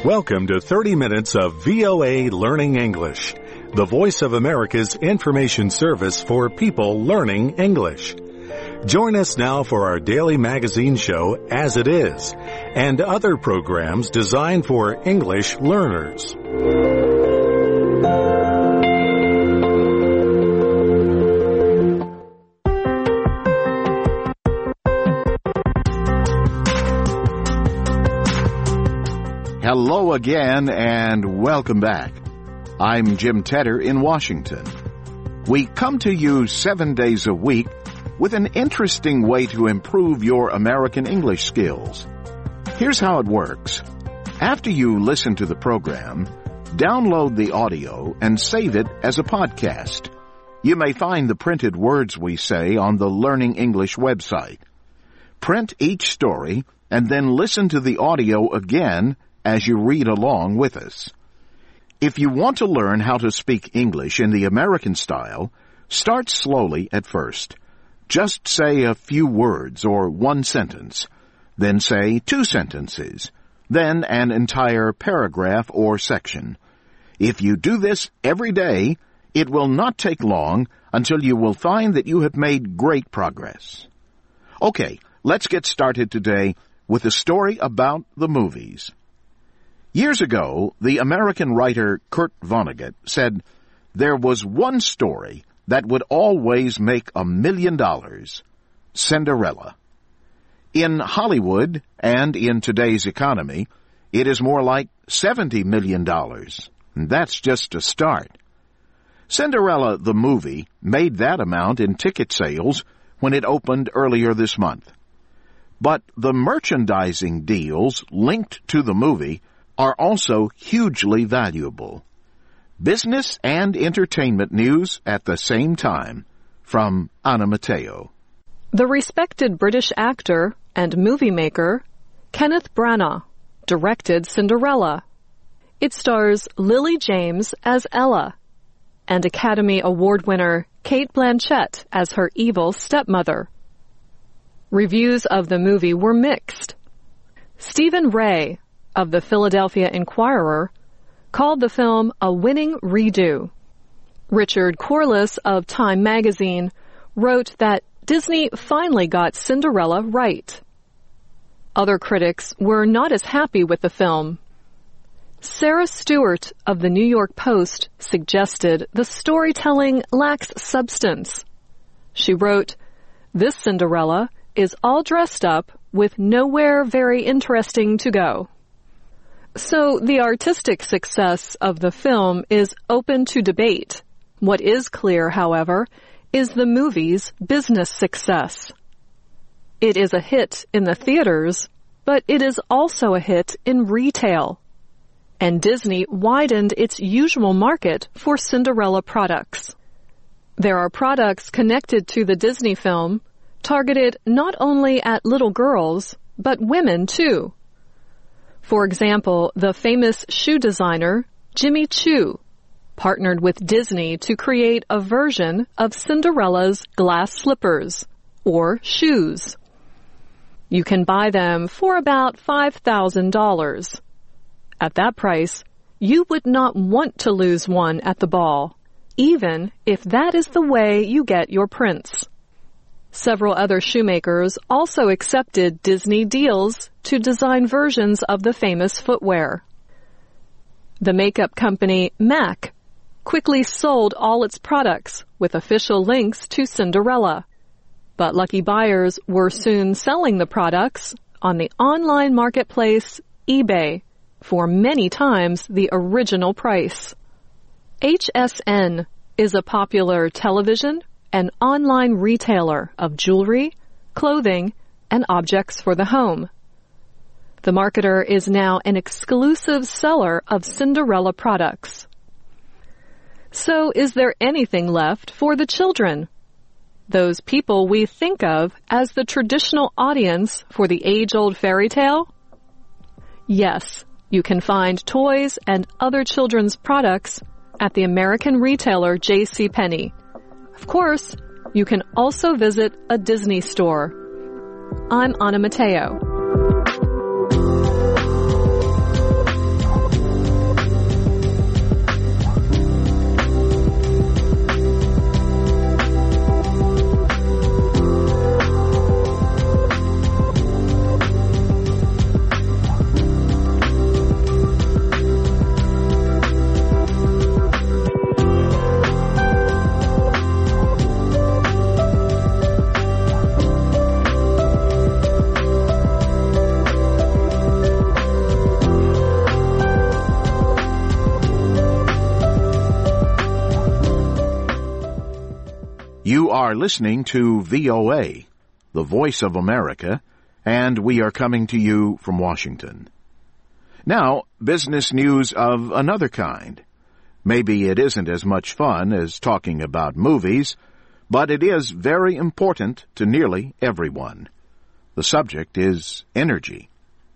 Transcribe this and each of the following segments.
Welcome to 30 minutes of VOA Learning English, the voice of America's information service for people learning English. Join us now for our daily magazine show, As It Is, and other programs designed for English learners. Hello again and welcome back. I'm Jim Tedder in Washington. We come to you 7 days a week with an interesting way to improve your American English skills. Here's how it works. After you listen to the program, download the audio and save it as a podcast. You may find the printed words we say on the Learning English website. Print each story and then listen to the audio again as you read along with us. If you want to learn how to speak English in the American style, start slowly at first. Just say a few words or one sentence, then say 2 sentences, then an entire paragraph or section. If you do this every day, it will not take long until you will find that you have made great progress. Okay, let's get started today with a story about the movies. Years ago, the American writer Kurt Vonnegut said, "There was one story that would always make $1 million, Cinderella." In Hollywood and in today's economy, it is more like $70 million. And that's just a start. Cinderella, the movie, made that amount in ticket sales when it opened earlier this month. But the merchandising deals linked to the movie are also hugely valuable. Business and entertainment news at the same time from Anna Matteo. The respected British actor and movie maker Kenneth Branagh directed Cinderella. It stars Lily James as Ella and Academy Award winner Cate Blanchett as her evil stepmother. Reviews of the movie were mixed. Stephen Ray of the Philadelphia Inquirer called the film a winning redo. Richard Corliss of Time magazine wrote that Disney finally got Cinderella right. Other critics were not as happy with the film. Sarah Stewart of the New York Post suggested the storytelling lacks substance. She wrote, "This Cinderella is all dressed up with nowhere very interesting to go." So the artistic success of the film is open to debate. What is clear, however, is the movie's business success. It is a hit in the theaters, but it is also a hit in retail. And Disney widened its usual market for Cinderella products. There are products connected to the Disney film targeted not only at little girls, but women too. For example, the famous shoe designer Jimmy Choo partnered with Disney to create a version of Cinderella's glass slippers, or shoes. You can buy them for about $5,000. At that price, you would not want to lose one at the ball, even if that is the way you get your prince. Several other shoemakers also accepted Disney deals to design versions of the famous footwear. The makeup company MAC quickly sold all its products with official links to Cinderella, but lucky buyers were soon selling the products on the online marketplace eBay for many times the original price. HSN is a popular television and online retailer of jewelry, clothing, and objects for the home. The marketer is now an exclusive seller of Cinderella products. So is there anything left for the children? Those people we think of as the traditional audience for the age-old fairy tale? Yes, you can find toys and other children's products at the American retailer JCPenney. Of course, you can also visit a Disney store. I'm Anna Matteo. are listening to VOA, the Voice of America, and we are coming to you from Washington. Now, business news of another kind. Maybe it isn't as much fun as talking about movies, but it is very important to nearly everyone. The subject is energy.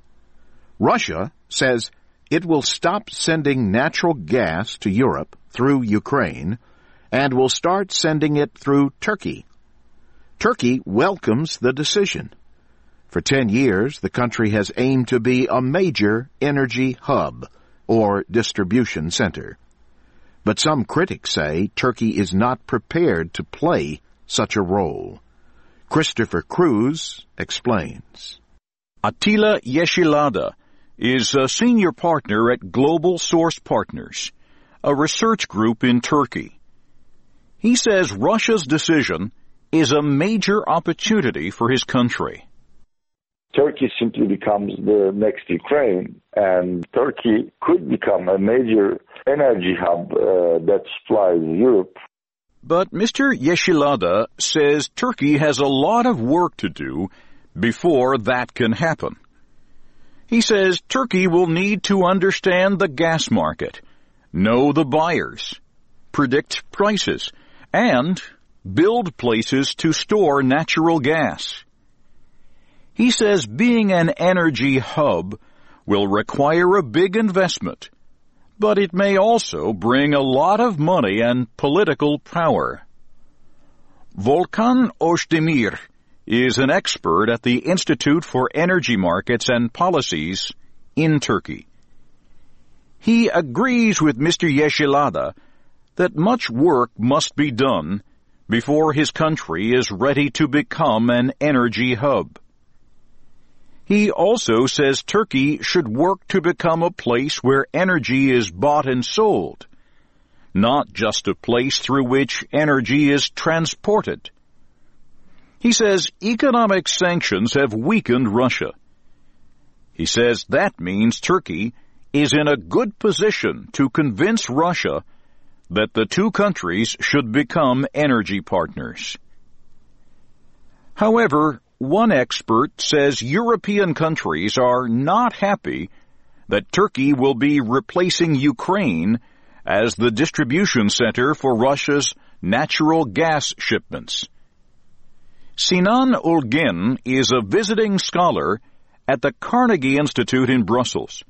Russia says it will stop sending natural gas to Europe through Ukraine and will start sending it through Turkey. Turkey welcomes the decision. For 10 years, the country has aimed to be a major energy hub or distribution center. But some critics say Turkey is not prepared to play such a role. Christopher Cruz explains. Attila Yeşilada is a senior partner at Global Source Partners, a research group in Turkey. He says Russia's decision is a major opportunity for his country. Turkey simply becomes the next Ukraine, and Turkey could become a major energy hub that supplies Europe. But Mr. Yeşilada says Turkey has a lot of work to do before that can happen. He says Turkey will need to understand the gas market, know the buyers, predict prices, and build places to store natural gas. He says being an energy hub will require a big investment, but it may also bring a lot of money and political power. Volkan Özdemir is an expert at the Institute for Energy Markets and Policies in Turkey. He agrees with Mr. Yeşilada that much work must be done before his country is ready to become an energy hub. He also says Turkey should work to become a place where energy is bought and sold, not just a place through which energy is transported. He says economic sanctions have weakened Russia. He says that means Turkey is in a good position to convince Russia that the two countries should become energy partners. However, one expert says European countries are not happy that Turkey will be replacing Ukraine as the distribution center for Russia's natural gas shipments. Sinan Ulgin is a visiting scholar at the Carnegie Institute in Brussels.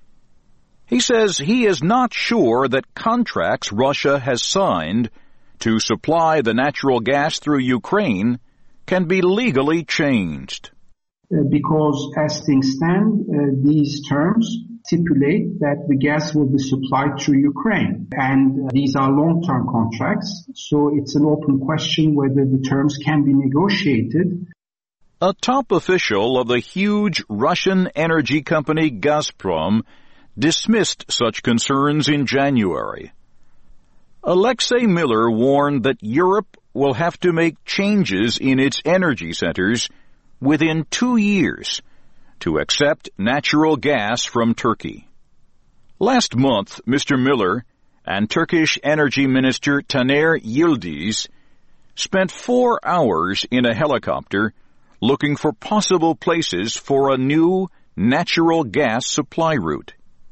He says he is not sure that contracts Russia has signed to supply the natural gas through Ukraine can be legally changed. Because as things stand, these terms stipulate that the gas will be supplied through Ukraine. And these are long-term contracts, so it's an open question whether the terms can be negotiated. A top official of the huge Russian energy company Gazprom dismissed such concerns in January. Alexei Miller warned that Europe will have to make changes in its energy centers within 2 years to accept natural gas from Turkey. Last month, Mr. Miller and Turkish Energy Minister Taner Yildiz spent 4 hours in a helicopter looking for possible places for a new natural gas supply route.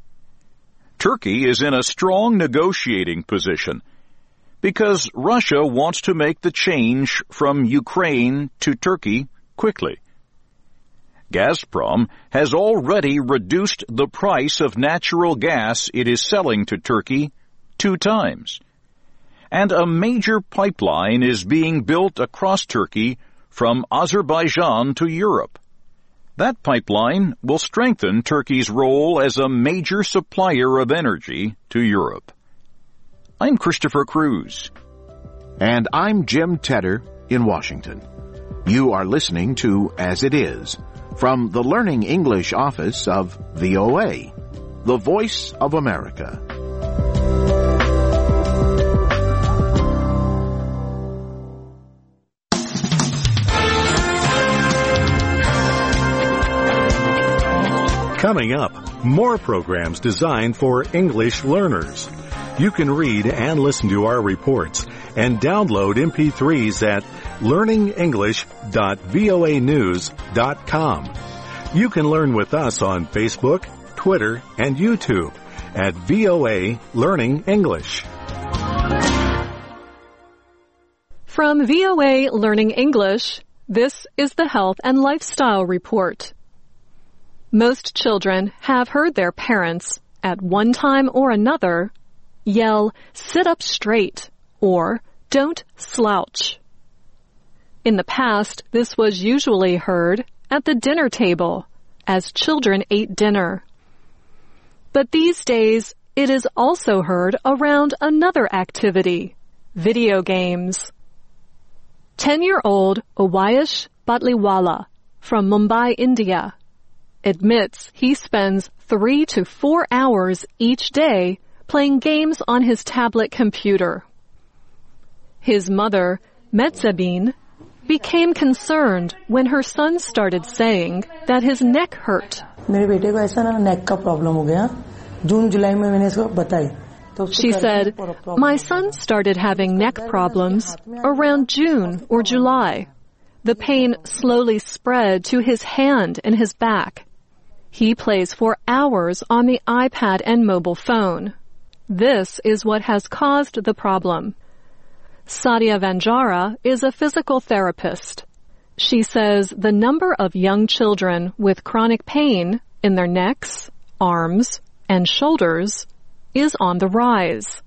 Turkey is in a strong negotiating position because Russia wants to make the change from Ukraine to Turkey quickly. Gazprom has already reduced the price of natural gas it is selling to Turkey 2 times, and a major pipeline is being built across Turkey from Azerbaijan to Europe. That pipeline will strengthen Turkey's role as a major supplier of energy to Europe. I'm Christopher Cruz. And I'm Jim Tedder in Washington. You are listening to As It Is, from the Learning English office of VOA, the Voice of America. Coming up, more programs designed for English learners. You can read and listen to our reports and download MP3s at learningenglish.voanews.com. You can learn with us on Facebook, Twitter, and YouTube at VOA Learning English. From VOA Learning English, this is the Health and Lifestyle Report. Most children have heard their parents, at one time or another, yell, "Sit up straight," or "Don't slouch." In the past, this was usually heard at the dinner table as children ate dinner. But these days, it is also heard around another activity, video games. 10-year-old Owayesh Batliwala from Mumbai, India, admits he spends 3 to 4 hours each day playing games on his tablet computer. His mother, Metzabin, became concerned when her son started saying that his neck hurt. मेरे बेटे को ऐसा ना neck का problem हो गया. जून जुलाई में मैंने इसको बताई. She said, "My son started having neck problems around June or July. The pain slowly spread to his hand and his back. He plays for hours on the iPad and mobile phone. This is what has caused the problem." Sadia Vanjara is a physical therapist. She says the number of young children with chronic pain in their necks, arms, and shoulders is on the rise.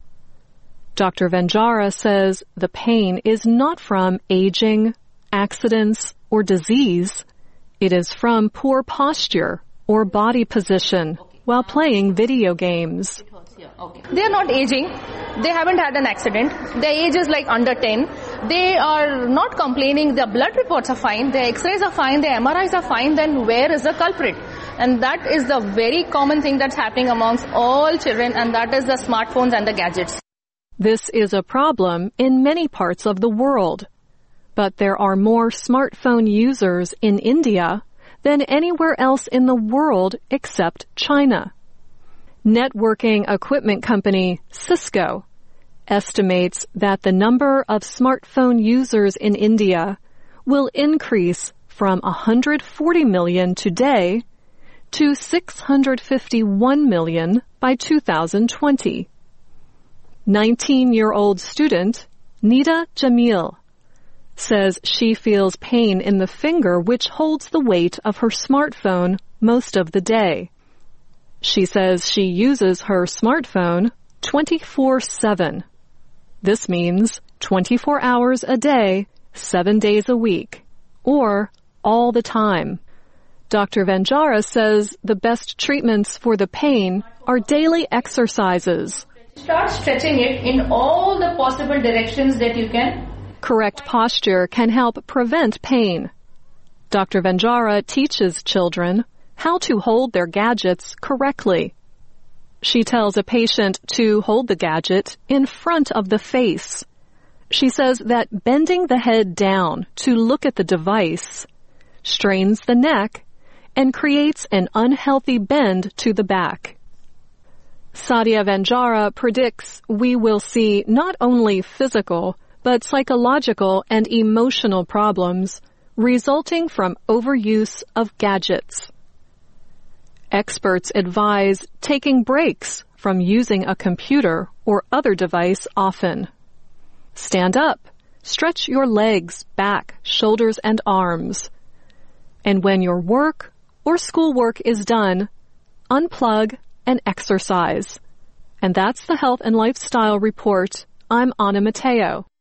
Dr. Vanjara says the pain is not from aging, accidents, or disease. It is from poor posture or body position while playing video games. They are not aging. They haven't had an accident. Their age is like under 10. They are not complaining. Their blood reports are fine. Their x-rays are fine. Their MRIs are fine. Then where is the culprit? And that is the very common thing that's happening amongst all children, and that is the smartphones and the gadgets. This is a problem in many parts of the world. But there are more smartphone users in India than anywhere else in the world except China. Networking equipment company Cisco estimates that the number of smartphone users in India will increase from 140 million today to 651 million by 2020. 19-year-old student Nida Jamil says she feels pain in the finger which holds the weight of her smartphone most of the day. She says she uses her smartphone 24/7. This means 24 hours a day, 7 days a week, or all the time. Dr. Vanjara says the best treatments for the pain are daily exercises. Start stretching it in all the possible directions that you can. Correct posture can help prevent pain. Dr. Vanjara teaches children how to hold their gadgets correctly. She tells a patient to hold the gadget in front of the face. She says that bending the head down to look at the device strains the neck and creates an unhealthy bend to the back. Sadia Vanjara predicts we will see not only physical, but psychological and emotional problems resulting from overuse of gadgets. Experts advise taking breaks from using a computer or other device often. Stand up, stretch your legs, back, shoulders, and arms. And when your work or schoolwork is done, unplug and exercise. And that's the Health and Lifestyle Report. I'm Anna Mateo.